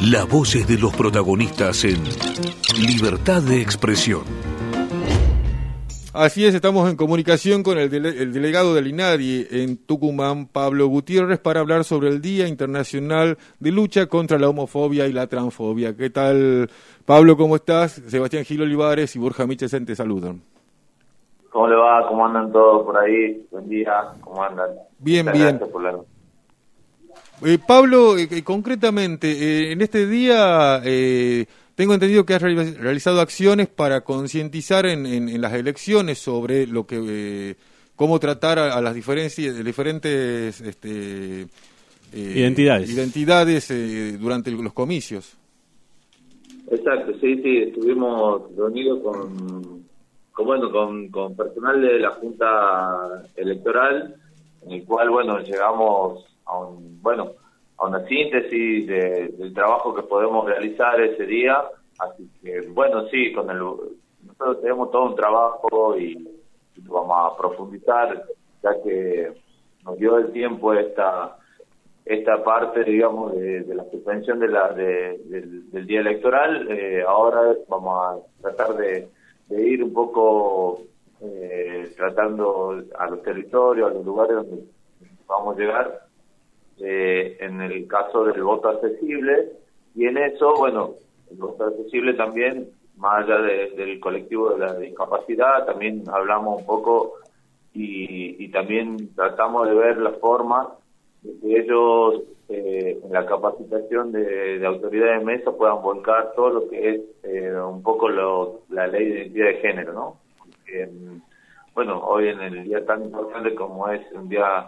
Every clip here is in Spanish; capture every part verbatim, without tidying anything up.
Las voces de los protagonistas en Libertad de Expresión. Así es, estamos en comunicación con el, dele- el delegado del INADI en Tucumán, Pablo Gutiérrez, para hablar sobre el Día Internacional de Lucha contra la Homofobia y la Transfobia. ¿Qué tal, Pablo? ¿Cómo estás? Sebastián Gil Olivares y Borja Michesen te saludan. ¿Cómo le va? ¿Cómo andan todos por ahí? Buen día, ¿cómo andan? Bien, Muchas bien. Gracias por la... Eh, Pablo, eh, concretamente, eh, en este día eh, tengo entendido que has reali- realizado acciones para concientizar en, en, en las elecciones sobre lo que, eh, cómo tratar a, a las diferencias, diferentes este, eh, identidades, identidades eh, durante el- los comicios. Exacto, sí, sí, estuvimos reunidos con, con bueno, con, con personal de la Junta Electoral, en el cual, bueno, llegamos a un, bueno, a una síntesis de, del trabajo que podemos realizar ese día. Así que, bueno, sí, con el, nosotros tenemos todo un trabajo y, y lo vamos a profundizar, ya que nos dio el tiempo esta esta parte, digamos, de, de la suspensión de la, de, del, del día electoral. Eh, ahora vamos a tratar de, de ir un poco eh, tratando a los territorios, a los lugares donde vamos a llegar, eh, en el caso del voto accesible, y en eso, bueno, el voto accesible también, más allá de, del colectivo de la discapacidad, también hablamos un poco y, y también tratamos de ver la forma de que ellos, eh, en la capacitación de, de autoridades de mesa, puedan volcar todo lo que es eh, un poco lo, la ley de identidad de género, ¿no? Porque, bueno, hoy en el día tan importante como es un día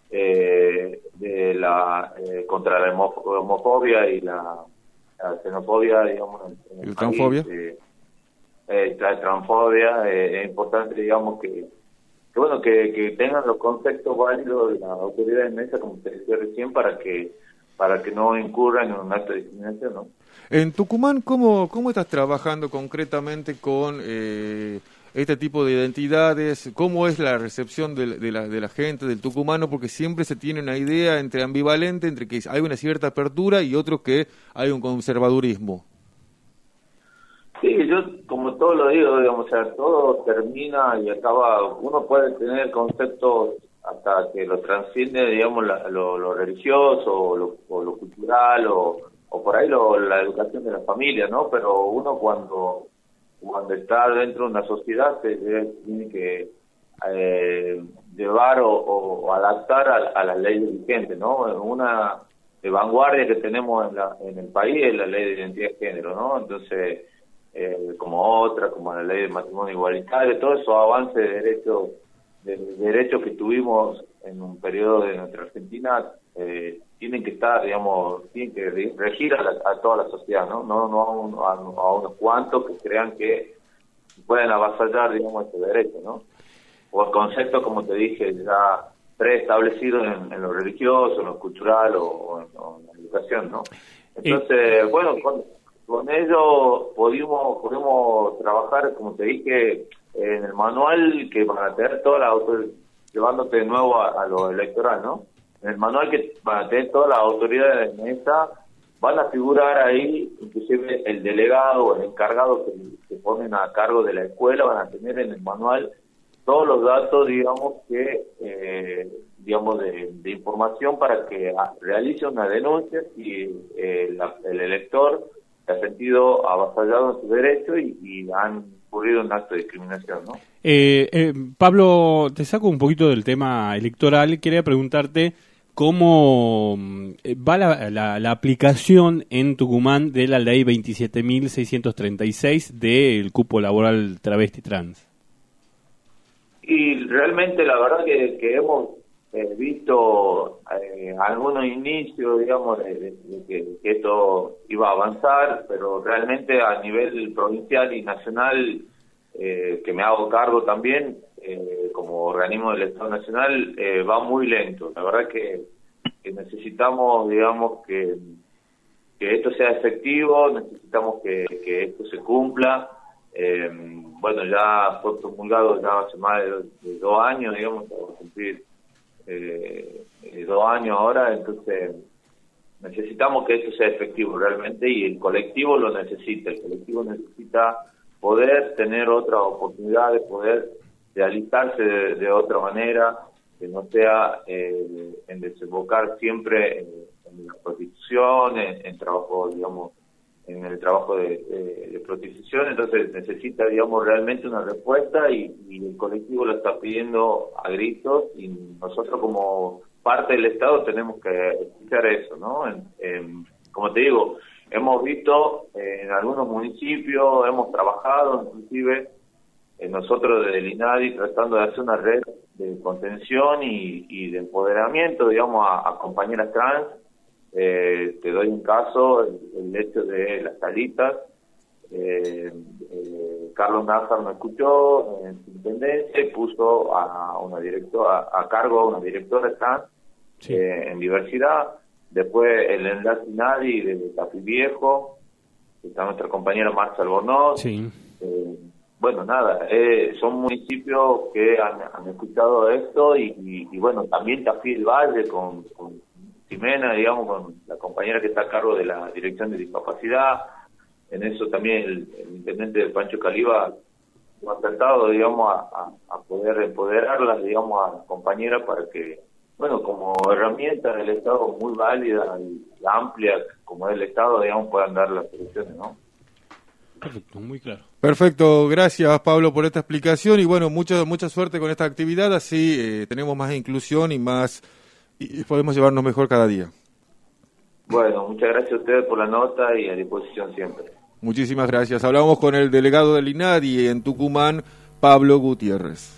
eh, de la eh, contra la homo- homofobia y la, la xenofobia, digamos, en, en ¿Y el la transfobia? país, eh, eh, la transfobia, eh, es importante, digamos, que que bueno, que, que tengan los conceptos válidos de la autoridad de mesa, como te decía recién, para que para que no incurran en un acto de discriminación, ¿no? En Tucumán, ¿cómo, cómo estás trabajando concretamente con eh, este tipo de identidades? ¿Cómo es la recepción de, de, la, de la gente, del tucumano? Porque siempre se tiene una idea entre ambivalente, entre que hay una cierta apertura y otro que hay un conservadurismo. Sí, yo como todo lo digo, digamos, o sea, todo termina y acaba, uno puede tener conceptos hasta que lo transciende, digamos, la, lo, lo religioso o lo, o lo cultural o, o por ahí lo, la educación de la familia, ¿no? Pero uno cuando cuando está dentro de una sociedad se, se tiene que eh, llevar o, o adaptar a, a las leyes vigentes, ¿no? Una de vanguardia que tenemos en, la, en el país es la ley de identidad de género, ¿no? Entonces, Eh, como otra, como la ley de matrimonio igualitario, todos esos avances de derechos de, de derechos que tuvimos en un periodo de nuestra Argentina eh, tienen que estar, digamos, tienen que regir a, la, a toda la sociedad, ¿no? No, no a, un, a, a unos cuantos que crean que pueden avasallar, digamos, este derecho, ¿no? O el concepto, como te dije, ya preestablecido en, en lo religioso, en lo cultural o, o, en, o en la educación, ¿no? Entonces, bueno, cuando con ello pudimos, pudimos trabajar, como te dije, en el manual que van a tener toda la autoridad, llevándote de nuevo a, a lo electoral, ¿no? En el manual que van a tener todas las autoridades de mesa, van a figurar ahí, inclusive el delegado o el encargado que, que ponen a cargo de la escuela, van a tener en el manual todos los datos, digamos, que, eh, digamos, de, de información para que a, realice una denuncia y eh, la, el elector se ha sentido avasallado en su derecho y, y han ocurrido un acto de discriminación, ¿no? Eh, eh, Pablo, te saco un poquito del tema electoral. Quería preguntarte cómo va la, la, la aplicación en Tucumán de la ley veintisiete mil seiscientos treinta y seis del cupo laboral travesti trans. Y realmente la verdad que, que hemos eh, visto eh, algunos inicios, digamos, de, de, de que, que esto iba a avanzar, pero realmente a nivel provincial y nacional, eh, que me hago cargo también, eh, como organismo del Estado Nacional, eh, va muy lento. La verdad que, que necesitamos, digamos, que, que esto sea efectivo, necesitamos que, que esto se cumpla. Eh, bueno, ya fue promulgado ya hace más de, de dos años, digamos, para cumplir eh, eh, dos años ahora, entonces necesitamos que esto sea efectivo realmente, y el colectivo lo necesita. El colectivo necesita poder tener otra oportunidad, de poder realizarse de, de otra manera, que no sea eh, en desembocar siempre en, en la prostitución, en, en trabajo, digamos, en el trabajo de, de, de prostitución. Entonces necesita, digamos, realmente una respuesta, y, y el colectivo lo está pidiendo a gritos, y nosotros como parte del Estado tenemos que escuchar eso, ¿no? En, en, como te digo, hemos visto eh, en algunos municipios, hemos trabajado inclusive eh, nosotros desde el INADI tratando de hacer una red de contención y, y de empoderamiento, digamos, a, a compañeras trans. Eh, te doy un caso, el, el hecho de las salitas. Eh, eh, Carlos Nájar me escuchó en su intendencia y puso a una directora, a cargo a una directora trans sí. eh, en diversidad. Después el enlace INADI de Tapi Viejo, está nuestra compañera Marcia Albornoz. Sí. Eh, bueno, nada, eh, son municipios que han, han escuchado esto, y, y, y bueno, también Tafí del Valle con, con Ximena, digamos, con la compañera que está a cargo de la Dirección de Discapacidad. En eso también el, el intendente de Pancho Caliba ha tratado, digamos, a, a, a poder empoderarlas, digamos, a las compañeras para que, bueno, como herramienta del Estado muy válida y amplia como es el Estado, digamos, puedan dar las soluciones, ¿no? Perfecto, muy claro. Perfecto, gracias Pablo por esta explicación, y bueno, mucha mucha suerte con esta actividad, así eh, tenemos más inclusión y más y podemos llevarnos mejor cada día. Bueno, muchas gracias a ustedes por la nota y a disposición siempre. Muchísimas gracias. Hablamos con el delegado del INADI en Tucumán, Pablo Gutiérrez.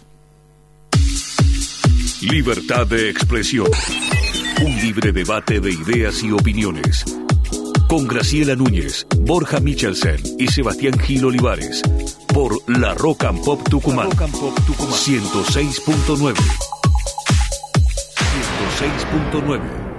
Libertad de expresión. Un libre debate de ideas y opiniones. Con Graciela Núñez, Borja Michelsen y Sebastián Gil Olivares. Por La Rock and Pop Tucumán. Rock and Pop Tucumán. ciento seis punto nueve. ciento seis punto nueve.